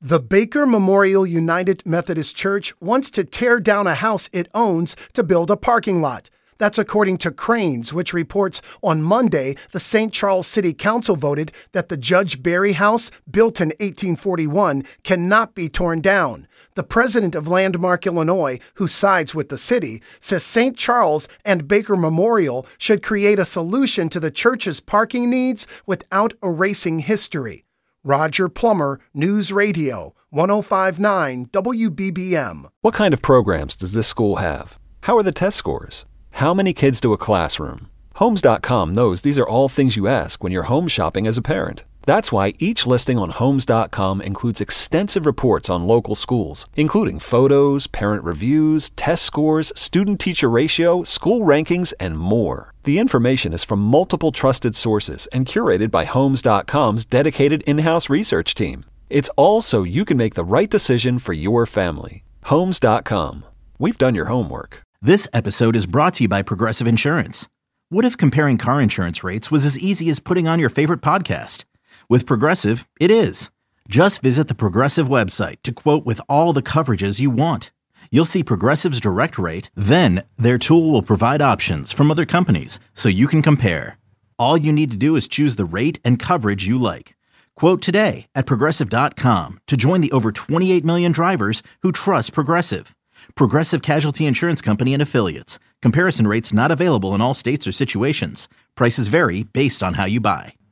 The Baker Memorial United Methodist Church wants to tear down a house it owns to build a parking lot. That's according to Crain's, which reports on Monday the St. Charles City Council voted that the Judge Barry House, built in 1841, cannot be torn down. The president of Landmark, Illinois, who sides with the city, says St. Charles and Baker Memorial should create a solution to the church's parking needs without erasing history. Roger Plummer, News Radio, 105.9 WBBM. What kind of programs does this school have? How are the test scores? How many kids to a classroom? Homes.com knows these are all things you ask when you're home shopping as a parent. That's why each listing on Homes.com includes extensive reports on local schools, including photos, parent reviews, test scores, student-teacher ratio, school rankings, and more. The information is from multiple trusted sources and curated by Homes.com's dedicated in-house research team. It's all so you can make the right decision for your family. Homes.com. We've done your homework. This episode is brought to you by Progressive Insurance. What if comparing car insurance rates was as easy as putting on your favorite podcast? With Progressive, it is. Just visit the Progressive website to quote with all the coverages you want. You'll see Progressive's direct rate, then their tool will provide options from other companies so you can compare. All you need to do is choose the rate and coverage you like. Quote today at Progressive.com to join the over 28 million drivers who trust Progressive. Progressive Casualty Insurance Company and Affiliates. Comparison rates not available in all states or situations. Prices vary based on how you buy.